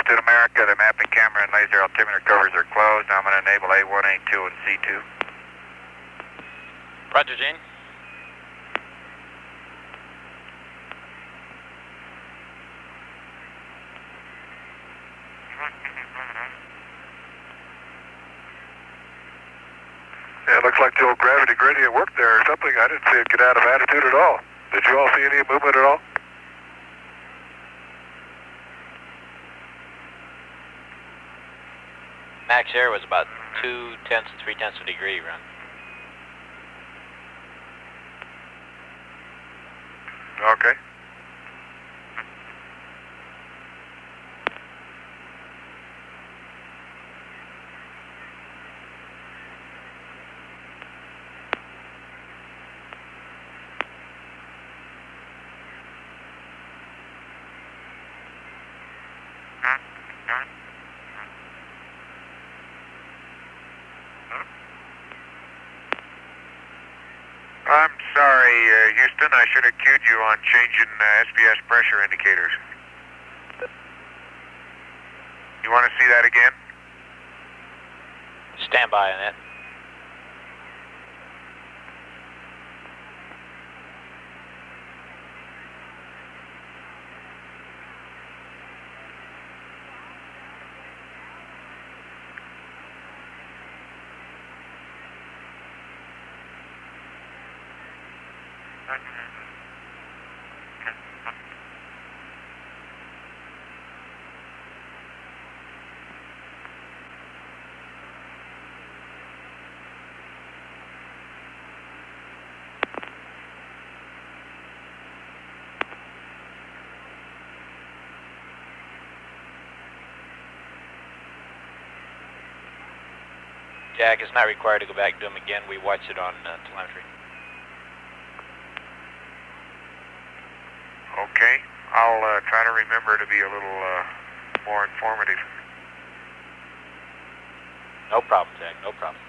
Captain America, the mapping camera and laser altimeter covers are closed. I'm going to enable A1, A2, and C2. Roger, Gene. Yeah, it looks like the old gravity gradient worked there or something. I didn't see it get out of attitude at all. Did you all see any movement at all? Max air was about 2/10 to 3/10 of a degree run. Okay. I'm sorry, Houston. I should have cued you on changing SPS pressure indicators. You want to see that again? Stand by on that. Jack, it's not required to go back to them again. We watched it on telemetry. Okay. I'll try to remember to be a little more informative. No problem, Jack. No problem.